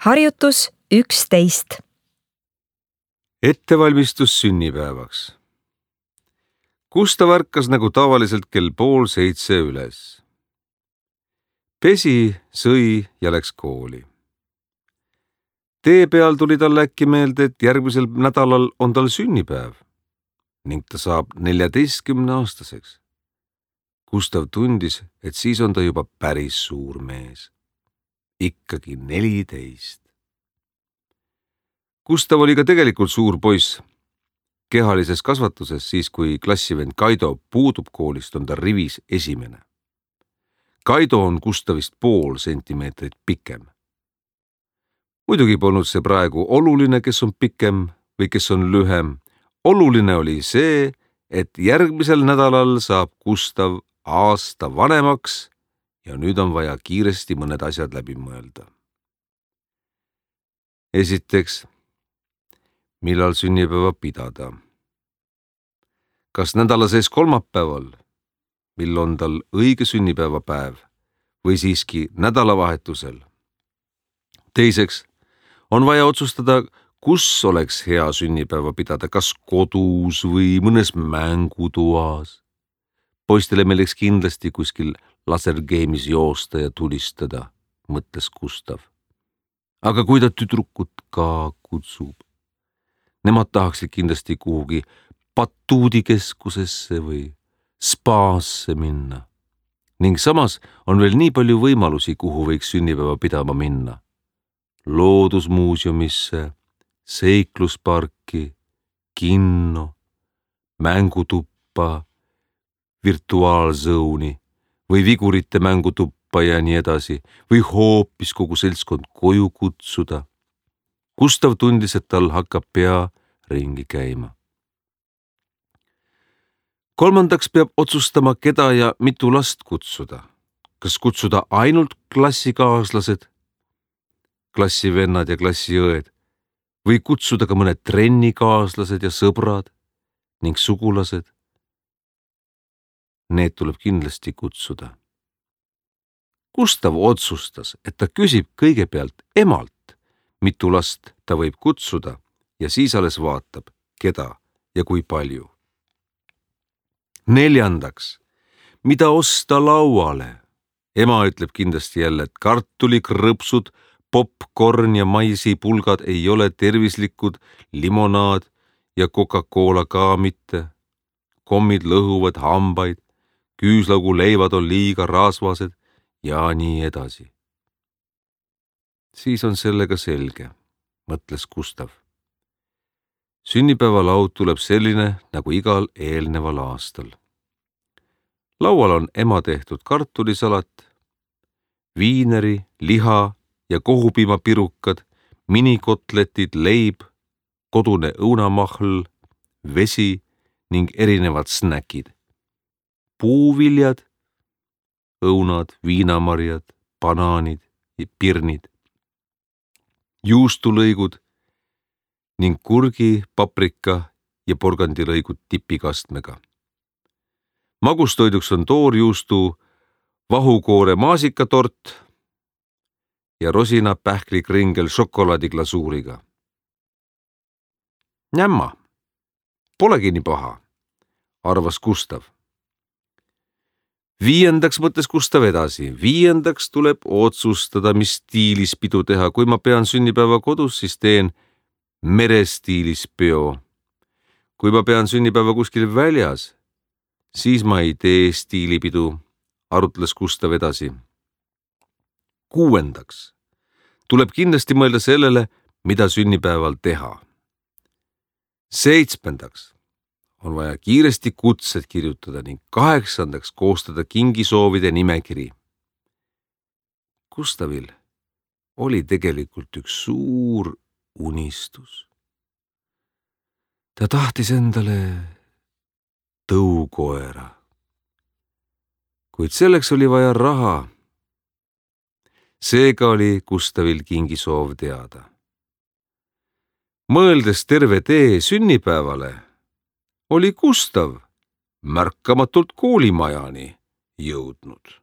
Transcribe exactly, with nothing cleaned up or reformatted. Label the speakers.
Speaker 1: Harjutus üksteist.
Speaker 2: Ettevalmistus sünnipäevaks. Gustav ärkas nagu tavaliselt kell pool seitse üles. Pesi, sõi ja läks kooli. Tee peal tuli talle äkki meelde, et järgmisel nädalal on tal sünnipäev ning ta saab neljateistkümne aastaseks. Gustav tundis, et siis on ta juba päris suur mees. Ikkagi neliteist. Gustav oli ka tegelikult suur poiss. Kehalises kasvatuses siis, kui klassivend Kaido puudub koolist, on ta rivis esimene. Kaido on Gustavist pool sentimeetrit pikem. Muidugi polnud see praegu oluline, kes on pikem või kes on lühem. Oluline oli see, et järgmisel nädalal saab Gustav aasta vanemaks ja nüüd on vaja kiiresti mõned asjad läbi mõelda. Esiteks, millal sünnipäeva pidada? Kas nädala sees kolmapäeval, mil on tal õige sünnipäevapäev, või siiski nädalavahetusel? Teiseks, on vaja otsustada, kus oleks hea sünnipäeva pidada, kas kodus või mõnes mängutoas. Poistele meeleks kindlasti kuskil lasergeimis joosta ja tulistada, mõtles Gustav. Aga kui ta tüdrukut ka kutsub? Nemad tahaksid kindlasti kuhugi batuudikeskusesse või spaasse minna. Ning samas on veel nii palju võimalusi, kuhu võiks sünnipäeva pidama minna. Loodusmuuseumisse, seiklusparki, kinno, mängutuppa, virtuaalzõuni või vigurite mängutuppa ja nii edasi või hoopis kogu seltskond koju kutsuda. Gustav tundis, et tal hakkab pea ringi käima. Kolmandaks peab otsustama, keda ja mitu last kutsuda. Kas kutsuda ainult klassikaaslased, klassivennad ja klassiõed või kutsuda ka mõned trennikaaslased ja sõbrad ning sugulased. Need tuleb kindlasti kutsuda. Gustav otsustas, et ta küsib kõigepealt emalt, mitu last ta võib kutsuda ja siis alles vaatab, keda ja kui palju. Neljandaks, mida osta lauale? Ema ütleb kindlasti jälle, et kartulikrõpsud, popcorn ja maisipulgad ei ole tervislikud, limonaad ja Coca-Cola ka mitte. Kommid lõhuvad hambaid, küüslaugu leivad on liiga rasvased ja nii edasi. Siis on sellega selge, mõtles Gustav. Sünnipäevalaud tuleb selline nagu igal eelneval aastal. Laual on ema tehtud kartulisalat, viineri, liha ja kohupiimapirukad, minikotletid, leib, kodune õunamahl, vesi ning erinevad snäkid. Puuviljad, õunad, viinamarjad, banaanid ja pirnid, juustulõigud ning kurgi, paprika ja porgandilõigud tipikastmega. Magustoiduks on toorjuustu, vahukoore maasikatort ja rosina pähklikringel šokolaadiglasuuriga. Njämma, polegi nii paha, arvas Gustav. Viiendaks mõtles Gustav edasi. Viiendaks tuleb otsustada, mis stiilis pidu teha. Kui ma pean sünnipäeva kodus, siis teen merestiilis peo. Kui ma pean sünnipäeva kuskil väljas, siis ma ei tee stiilipidu, arutles Gustav edasi. Kuuendaks tuleb kindlasti mõelda sellele, mida sünnipäeval teha. Seitsmendaks on vaja kiiresti kutsed kirjutada ning kaheksandaks koostada kingisoovide nimekiri. Gustavil oli tegelikult üks suur unistus. Ta tahtis endale tõukoera, kuid selleks oli vaja raha. Seega oli Gustavil kingisoov teada. Mõeldes terve tee sünnipäevale, oli Gustav märkamatult koolimajani jõudnud.